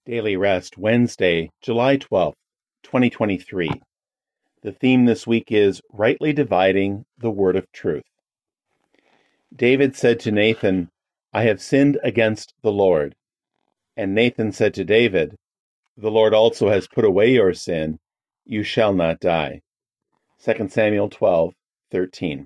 Daily Rest, Wednesday, July 12th, 2023. The theme this week is Rightly Dividing the Word of Truth. David said to Nathan, I have sinned against the Lord. And Nathan said to David, the Lord also has put away your sin. You shall not die. 2 Samuel 12:13.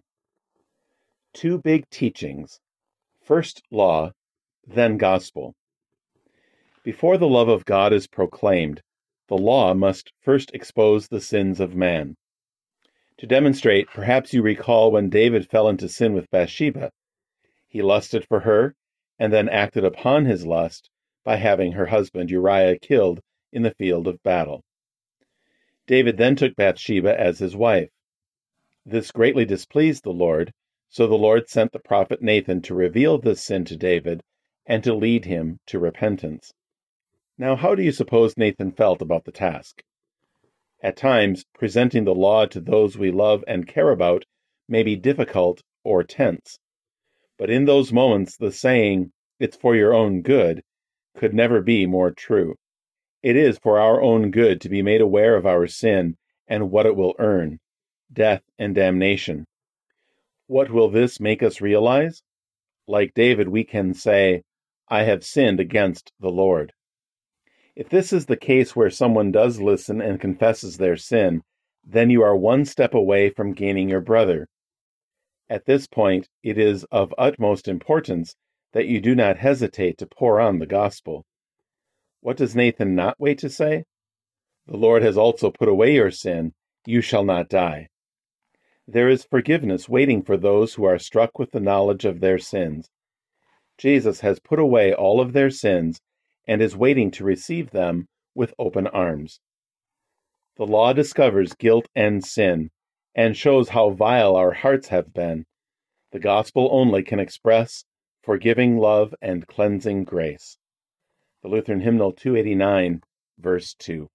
Two big teachings. First law, then gospel. Before the love of God is proclaimed, the law must first expose the sins of man. To demonstrate, perhaps you recall when David fell into sin with Bathsheba. He lusted for her, and then acted upon his lust by having her husband Uriah killed in the field of battle. David then took Bathsheba as his wife. This greatly displeased the Lord, so the Lord sent the prophet Nathan to reveal this sin to David and to lead him to repentance. Now, how do you suppose Nathan felt about the task? At times, presenting the law to those we love and care about may be difficult or tense. But in those moments, the saying, "It's for your own good," could never be more true. It is for our own good to be made aware of our sin and what it will earn, death and damnation. What will this make us realize? Like David, we can say, I have sinned against the Lord. If this is the case where someone does listen and confesses their sin, then you are one step away from gaining your brother. At this point, it is of utmost importance that you do not hesitate to pour on the gospel. What does Nathan not wait to say? The Lord has also put away your sin. You shall not die. There is forgiveness waiting for those who are struck with the knowledge of their sins. Jesus has put away all of their sins and is waiting to receive them with open arms. The law discovers guilt and sin, and shows how vile our hearts have been. The gospel only can express forgiving love and cleansing grace. The Lutheran Hymnal 289, verse 2.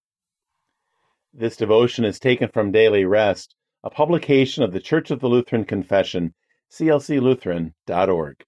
This devotion is taken from Daily Rest, a publication of the Church of the Lutheran Confession, clclutheran.org.